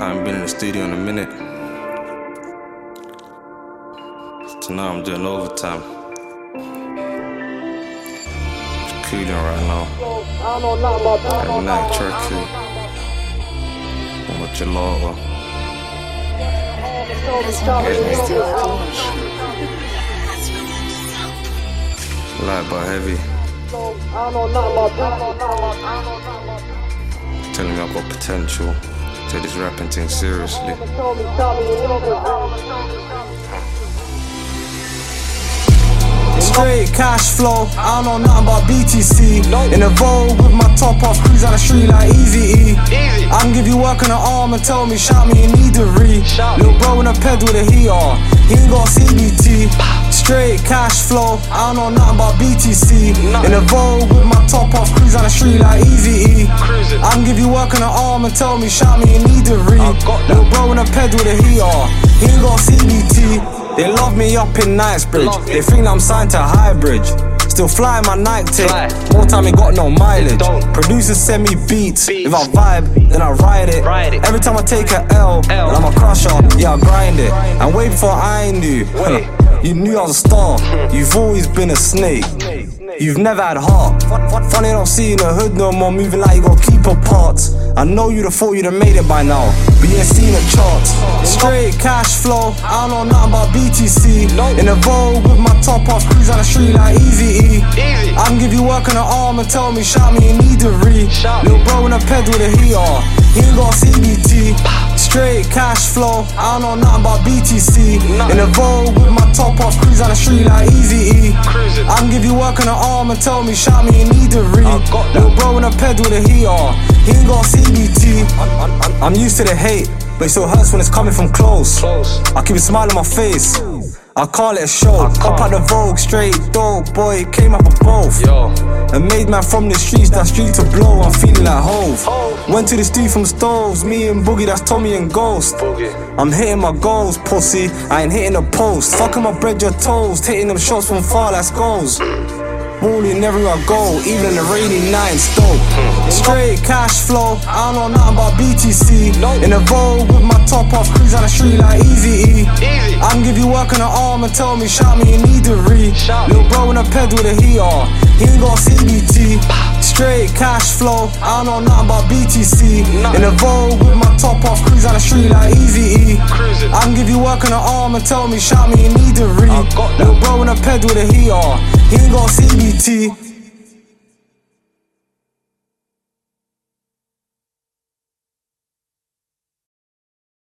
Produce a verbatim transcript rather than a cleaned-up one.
I haven't been in the studio in a minute. Tonight I'm doing overtime. Just cooling right now. At night, Turkey. I'm with gelato. Light but heavy. Telling me I've got potential. Take this rapping thing seriously. Straight cash flow, I don't know nothing about B T C. In a Vogue with my top off, cruise on the street like Easy E. I can give you work on the arm and tell me, shout me, you need a re. Little bro in a ped with a heater, he ain't got C B T. Straight cash flow, I don't know nothing about B T C. In a Vogue with my top off, cruise on the street like Easy E. I can give you work on the arm and tell me, shout me, you need a re. Little bro in a ped with a heater, he ain't got C B T. They love me up in Knightsbridge. They think I'm signed to Highbridge. Still flying my Nike tape. More time ain't got no mileage. Producers send me beats. If I vibe, then I ride it. Every time I take a L, well, I'm a crusher. Yeah, I grind it. And way before I knew, you knew I was a star. You've always been a snake. You've never had heart. Funny I don't see you in the hood no more, moving like you got keeper parts. I know you'd have thought you'd have made it by now, but you ain't seen the charts. Straight cash flow, I don't know nothing about B T C. In a Vogue with my top off, cruise on the street like Easy E. I can give you work on the arm and tell me, shout me, you need a re. Little bro in a ped with a heater, he ain't got C B T. Straight cash flow, I don't know nothing about B T C. In a Vogue with my top off, cruise on the street like Easy E. I can give you work on the arm and tell me, shout me, you need a re. Little bro in a ped with a heater, he ain't got C B T. I'm used to the hate, but it still hurts when it's coming from close. I keep a smile on my face, I call it a show. Up out the Vogue, straight dope, boy, came up with both. A made man from the streets, that street to blow, I'm feeling like Hove. Went to the street from stoves, me and Boogie, that's Tommy and Ghost. I'm hitting my goals, pussy, I ain't hitting the post. Fucking my bread, your toast, hitting them shots from far, that's goals. Balling everywhere I go, even in the rainy night, dope. Straight cash flow, I don't know nothing about B T C. In a Vogue with my top off, cruise on the street like Easy E. I can give you work on the arm and tell me, shout me, you need a re. Little bro in a ped with a heater, he ain't got C B T. Straight cash flow, I don't know nothing about B T C. In a Vogue with my top off, cruise on the street like Easy E. I can give you work on the arm and tell me, shout me, you need a re. Little bro in a ped with a heater, he ain't got C B T.